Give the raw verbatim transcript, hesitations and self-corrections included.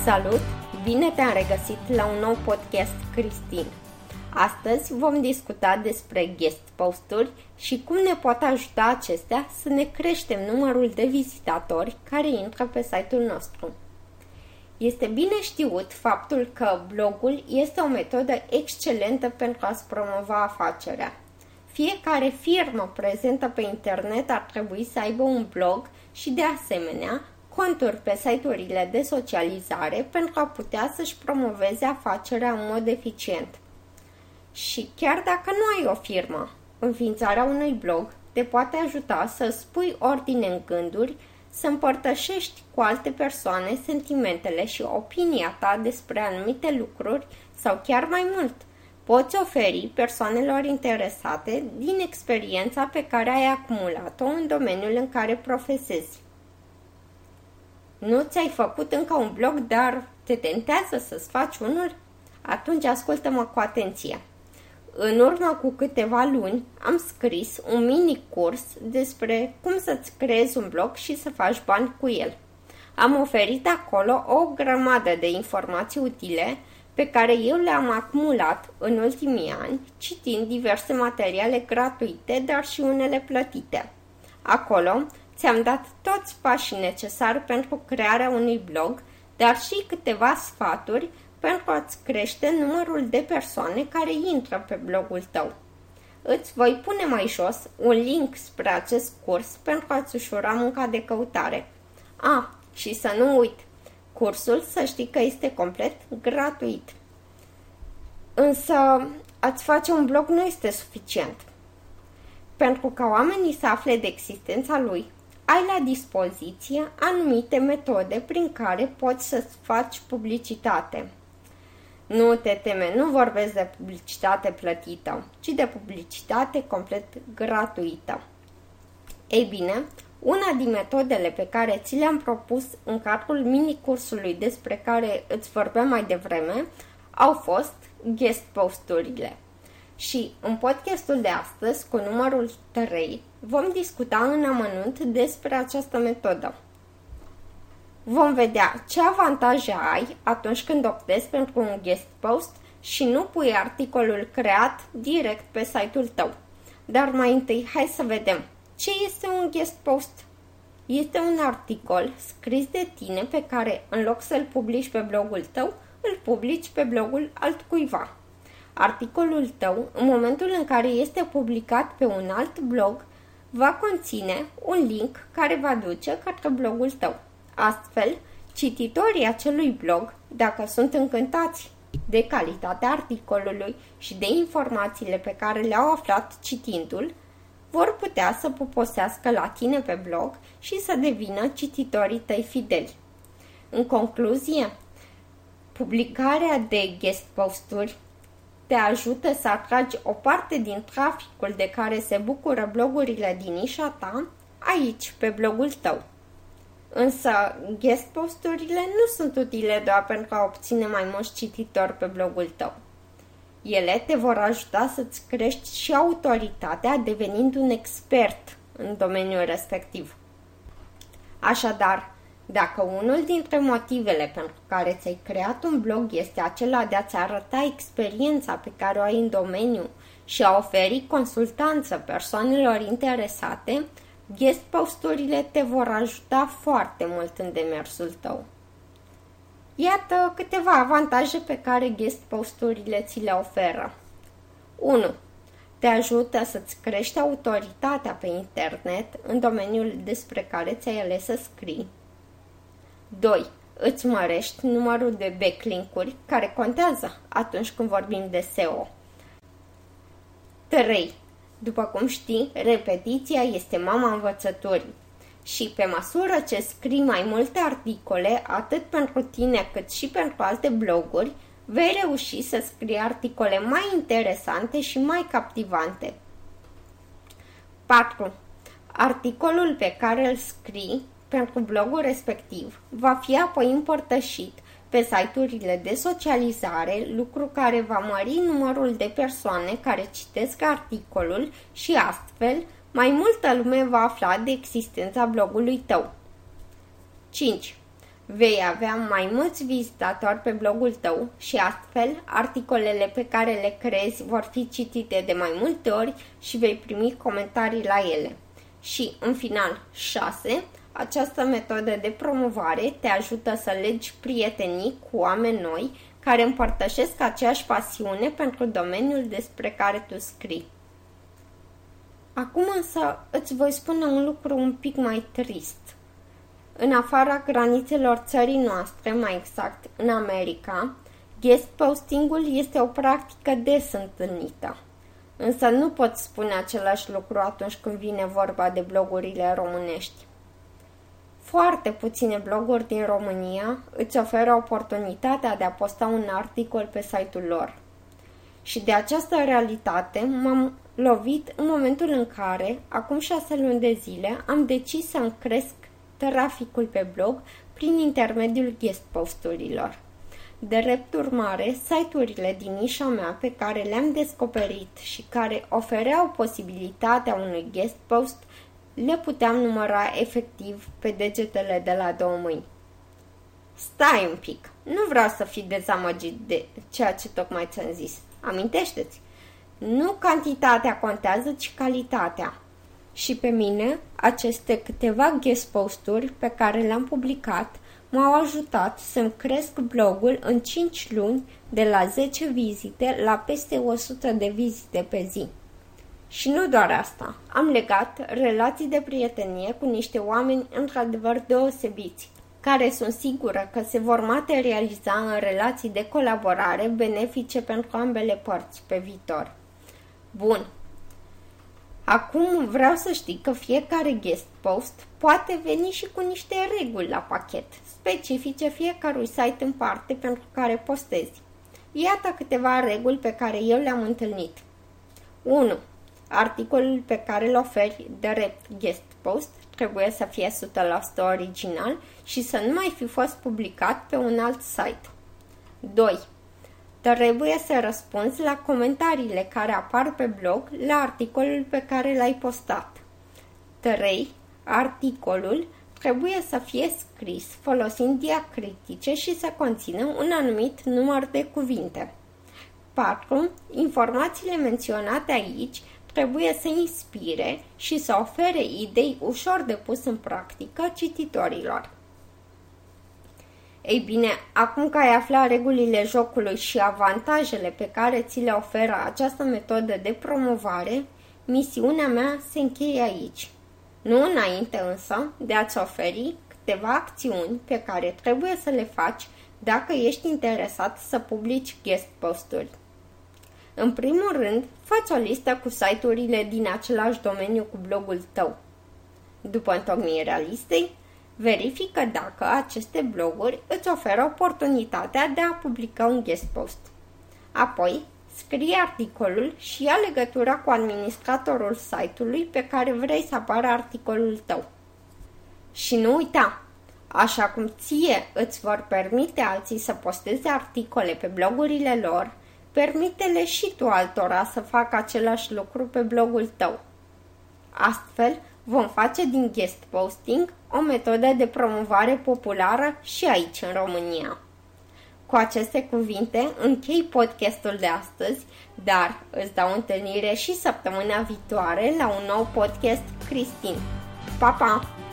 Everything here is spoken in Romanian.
Salut! Bine te-am regăsit la un nou podcast Cristin. Astăzi vom discuta despre guest post-uri și cum ne pot ajuta acestea să ne creștem numărul de vizitatori care intră pe site-ul nostru. Este bine știut faptul că blogul este o metodă excelentă pentru a-ți promova afacerea. Fiecare firmă prezentă pe internet ar trebui să aibă un blog și, de asemenea, conturi pe site-urile de socializare pentru a putea să-și promoveze afacerea în mod eficient. Și chiar dacă nu ai o firmă, înființarea unui blog te poate ajuta să spui ordine în gânduri, să împărtășești cu alte persoane sentimentele și opinia ta despre anumite lucruri sau chiar mai mult. Poți oferi persoanelor interesate din experiența pe care ai acumulat-o în domeniul în care profesezi. Nu ți-ai făcut încă un blog, dar te tentează să-ți faci unul? Atunci ascultă-mă cu atenție. În urmă cu câteva luni am scris un mini-curs despre cum să-ți creezi un blog și să faci bani cu el. Am oferit acolo o grămadă de informații utile pe care eu le-am acumulat în ultimii ani, citind diverse materiale gratuite, dar și unele plătite. Acolo ți-am dat toți pașii necesari pentru crearea unui blog, dar și câteva sfaturi pentru a-ți crește numărul de persoane care intră pe blogul tău. Îți voi pune mai jos un link spre acest curs pentru a-ți ușura munca de căutare. A, și să nu uit, cursul să știi că este complet gratuit. Însă, a-ți face un blog nu este suficient. Pentru ca oamenii să afle de existența lui, ai la dispoziție anumite metode prin care poți să-ți faci publicitate. Nu te teme, nu vorbesc de publicitate plătită, ci de publicitate complet gratuită. Ei bine, una din metodele pe care ți le-am propus în cadrul mini-cursului despre care îți vorbeam mai devreme au fost guest post-urile. Și în podcastul de astăzi, cu numărul trei, vom discuta în amănunt despre această metodă. Vom vedea ce avantaje ai atunci când optezi pentru un guest post și nu pui articolul creat direct pe site-ul tău. Dar mai întâi, hai să vedem ce este un guest post. Este un articol scris de tine pe care, în loc să-l publici pe blogul tău, îl publici pe blogul altcuiva. Articolul tău, în momentul în care este publicat pe un alt blog, va conține un link care va duce către blogul tău. Astfel, cititorii acelui blog, dacă sunt încântați de calitatea articolului și de informațiile pe care le-au aflat citindu-l, vor putea să poposească la tine pe blog și să devină cititorii tăi fideli. În concluzie, publicarea de guest post-uri te ajută să atragi o parte din traficul de care se bucură blogurile din nișa ta aici, pe blogul tău. Însă, guest post-urile nu sunt utile doar pentru a obține mai mulți cititori pe blogul tău. Ele te vor ajuta să-ți crești și autoritatea devenind un expert în domeniul respectiv. Așadar, dacă unul dintre motivele pentru care ți-ai creat un blog este acela de a-ți arăta experiența pe care o ai în domeniu și a oferi consultanță persoanelor interesate, guest post-urile te vor ajuta foarte mult în demersul tău. Iată câteva avantaje pe care guest post-urile ți le oferă. unu. Te ajută să-ți crești autoritatea pe internet în domeniul despre care ți-ai ales să scrii. doi. Îți mărești numărul de backlink-uri care contează atunci când vorbim de S E O. trei. După cum știi, repetiția este mama învățăturii și pe măsură ce scrii mai multe articole, atât pentru tine cât și pentru alte bloguri, vei reuși să scrii articole mai interesante și mai captivante. patru. Articolul pe care îl scrii pentru blogul respectiv va fi apoi împărtășit pe site-urile de socializare, lucru care va mări numărul de persoane care citesc articolul și astfel mai multă lume va afla de existența blogului tău. cinci. Vei avea mai mulți vizitatori pe blogul tău și astfel articolele pe care le creezi vor fi citite de mai multe ori și vei primi comentarii la ele. Și, în final, șase. Această metodă de promovare te ajută să legi prietenii cu oameni noi care împărtășesc aceeași pasiune pentru domeniul despre care tu scrii. Acum însă îți voi spune un lucru un pic mai trist. În afara granițelor țării noastre, mai exact în America, guest posting-ul este o practică des întâlnită. Însă nu pot spune același lucru atunci când vine vorba de blogurile românești. Foarte puține bloguri din România îți oferă oportunitatea de a posta un articol pe site-ul lor. Și de această realitate m-am lovit în momentul în care, acum șase luni de zile, am decis să-mi cresc traficul pe blog prin intermediul guest posturilor. De drept urmare, site-urile din nișa mea pe care le-am descoperit și care ofereau posibilitatea unui guest post le puteam număra efectiv pe degetele de la două mâini. Stai un pic, nu vreau să fii dezamăgit de ceea ce tocmai ți-am zis. Amintește-ți, nu cantitatea contează, ci calitatea. Și pe mine, aceste câteva guest posturi pe care le-am publicat m-au ajutat să-mi cresc blogul în cinci luni de la zece vizite la peste o sută de vizite pe zi. Și nu doar asta, am legat relații de prietenie cu niște oameni într-adevăr deosebiți, care sunt sigură că se vor materializa în relații de colaborare benefice pentru ambele părți pe viitor. Bun. Acum vreau să știi că fiecare guest post poate veni și cu niște reguli la pachet, specifice fiecărui site în parte pentru care postezi. Iată câteva reguli pe care eu le-am întâlnit. unu. Articolul pe care îl oferi drept guest post trebuie să fie o sută la sută original și să nu mai fi fost publicat pe un alt site. doi. Trebuie să răspunzi la comentariile care apar pe blog la articolul pe care l-ai postat. trei. Articolul trebuie să fie scris folosind diacritice și să conțină un anumit număr de cuvinte. patru. Informațiile menționate aici trebuie să inspire și să ofere idei ușor de pus în practică cititorilor. Ei bine, acum că ai aflat regulile jocului și avantajele pe care ți le oferă această metodă de promovare, misiunea mea se încheie aici. Nu înainte însă de a-ți oferi câteva acțiuni pe care trebuie să le faci dacă ești interesat să publici guest posturi. În primul rând, fă-ți o listă cu site-urile din același domeniu cu blogul tău. După întocmirea listei, verifică dacă aceste bloguri îți oferă oportunitatea de a publica un guest post. Apoi, scrie articolul și ia legătura cu administratorul site-ului pe care vrei să apară articolul tău. Și nu uita, așa cum ție îți vor permite alții să posteze articole pe blogurile lor, permite-le și tu altora să facă același lucru pe blogul tău. Astfel, vom face din guest posting o metodă de promovare populară și aici în România. Cu aceste cuvinte închei podcastul de astăzi, dar îți dau întâlnire și săptămâna viitoare la un nou podcast Cristin. Pa, pa!